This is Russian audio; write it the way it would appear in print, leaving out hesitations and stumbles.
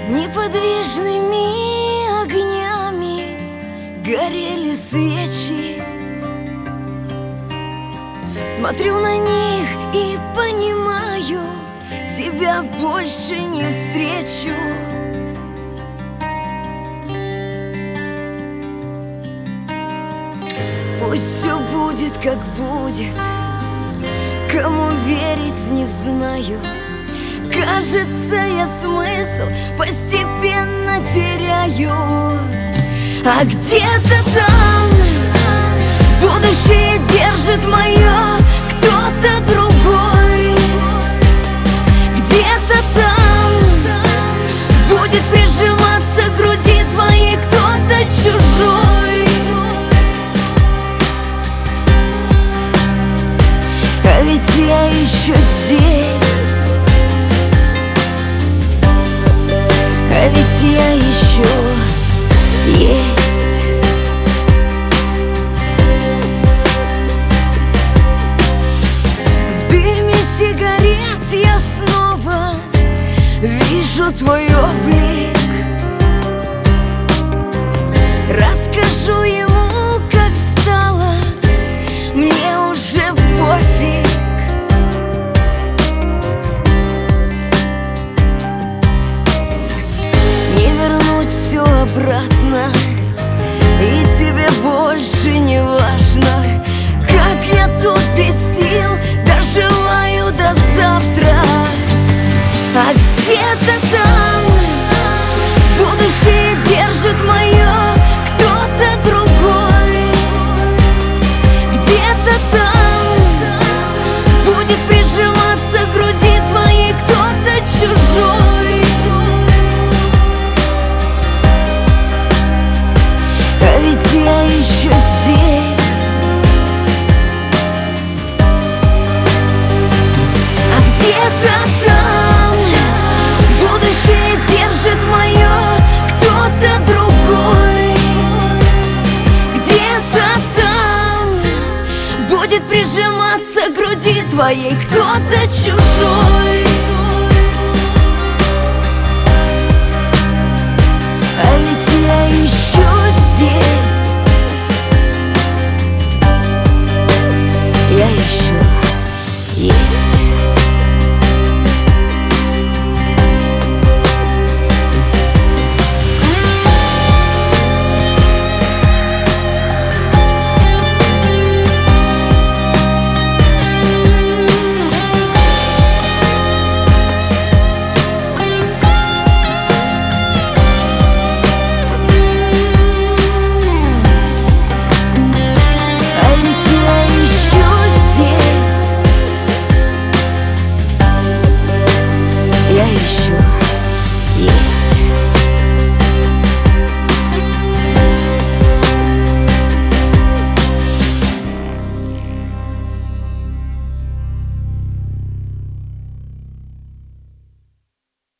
Неподвижными огнями горели свечи. Смотрю на них и понимаю, тебя больше не встречу. Пусть все будет, как будет, кому верить не знаю. Кажется, я смысл постепенно теряю. А где-то там будущее держит мое кто-то другой. Где-то там будет прижиматься к груди твоей кто-то чужой. А ведь я еще здесь, а ведь я еще есть. В дыме сигарет я снова вижу твой облик. Расскажу ему, как стало, мне уже пофиг. Все обратно, и тебе больше не важно, как я тут без сил доживаю до завтра. А где-то там будущее держит мое кто-то другой. Где-то там будет прижиматься к груди твоей кто-то чужой. А ведь я еще здесь, а где-то там будущее держит мое кто-то другой. Где-то там будет прижиматься к груди твоей кто-то чужой.